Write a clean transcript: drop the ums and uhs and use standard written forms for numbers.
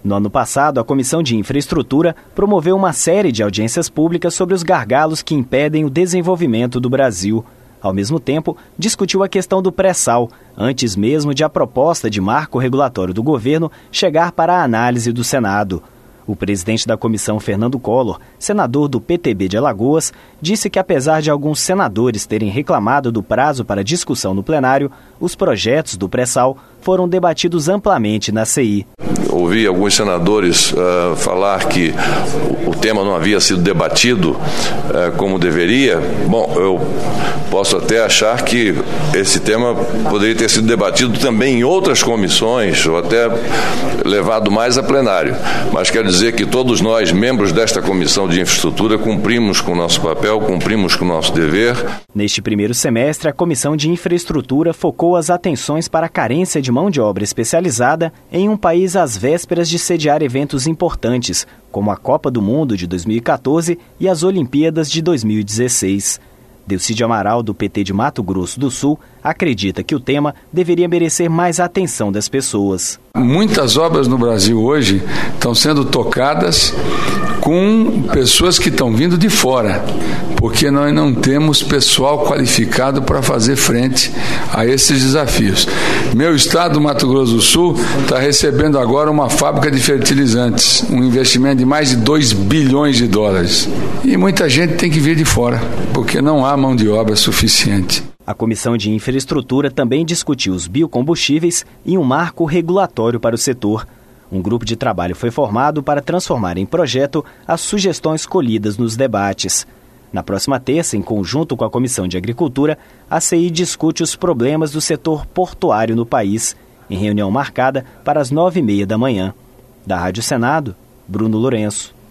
No ano passado, a Comissão de Infraestrutura promoveu uma série de audiências públicas sobre os gargalos que impedem o desenvolvimento do Brasil. Ao mesmo tempo, discutiu a questão do pré-sal, antes mesmo de a proposta de marco regulatório do governo chegar para a análise do Senado. O presidente da comissão, Fernando Collor, senador do PTB de Alagoas, disse que apesar de alguns senadores terem reclamado do prazo para discussão no plenário, os projetos do pré-sal foram debatidos amplamente na CI. Ouvi alguns senadores falar que o tema não havia sido debatido como deveria. Bom, eu posso até achar que esse tema poderia ter sido debatido também em outras comissões ou até levado mais a plenário. Mas quero dizer que todos nós, membros desta Comissão de Infraestrutura, cumprimos com o nosso papel, cumprimos com o nosso dever. Neste primeiro semestre, a Comissão de Infraestrutura focou as atenções para a carência de mão de obra especializada em um país às vésperas de sediar eventos importantes, como a Copa do Mundo de 2014 e as Olimpíadas de 2016. Delcídio Amaral, do PT de Mato Grosso do Sul, acredita que o tema deveria merecer mais atenção das pessoas. Muitas obras no Brasil hoje estão sendo tocadas com pessoas que estão vindo de fora, porque nós não temos pessoal qualificado para fazer frente a esses desafios. Meu estado, Mato Grosso do Sul, está recebendo agora uma fábrica de fertilizantes, um investimento de mais de 2 bilhões de dólares. E muita gente tem que vir de fora, porque não há mão de obra suficiente. A Comissão de Infraestrutura também discutiu os biocombustíveis e um marco regulatório para o setor. Um grupo de trabalho foi formado para transformar em projeto as sugestões colhidas nos debates. Na próxima terça, em conjunto com a Comissão de Agricultura, a CI discute os problemas do setor portuário no país, em reunião marcada para as 9h30 da manhã. Da Rádio Senado, Bruno Lourenço.